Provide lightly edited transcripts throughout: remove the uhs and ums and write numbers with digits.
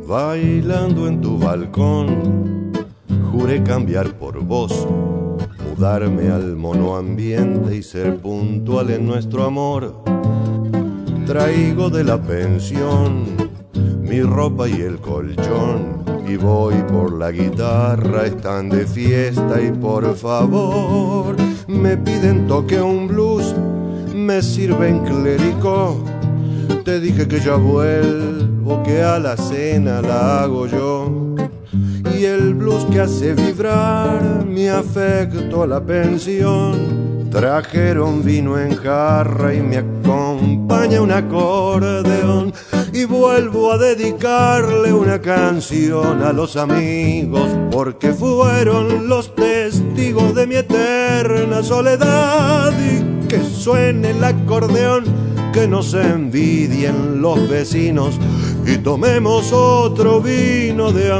bailando en tu balcón. Juré cambiar por vos, mudarme al monoambiente y ser puntual en nuestro amor. Traigo de la pensión mi ropa y el colchón y voy por la guitarra, están de fiesta y por favor me piden toque un blues, me sirven clérico. Te dije que ya vuelvo, que a la cena la hago yo. Y el blues que hace vibrar mi afecto a la pensión. Trajeron vino en jarra y me acompaña un acordeón. Y vuelvo a dedicarle una canción a los amigos, porque fueron los testigos de mi eterna soledad. Y que suene el acordeón, que nos envidien los vecinos y tomemos otro vino de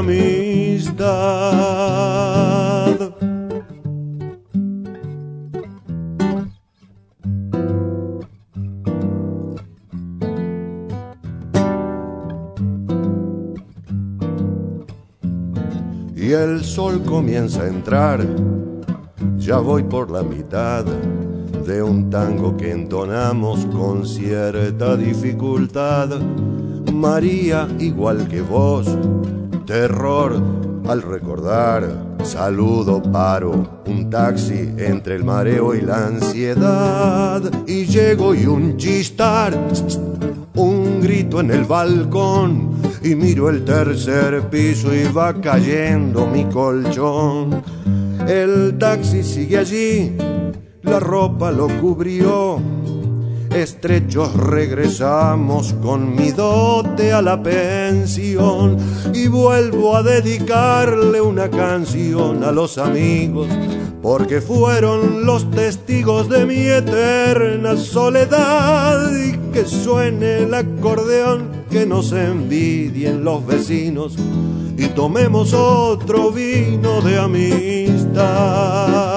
amistad. Y el sol comienza a entrar, ya voy por la mitad de un tango que entonamos con cierta dificultad. María, igual que vos, terror al recordar. Saludo, paro, un taxi entre el mareo y la ansiedad. Y llego y un chistar, un grito en el balcón. Y miro el tercer piso y va cayendo mi colchón. El taxi sigue allí, la ropa lo cubrió. Estrechos regresamos con mi dote a la pensión. Y vuelvo a dedicarle una canción a los amigos, porque fueron los testigos de mi eterna soledad. Y que suene el acordeón, que nos envidien los vecinos y tomemos otro vino de amistad.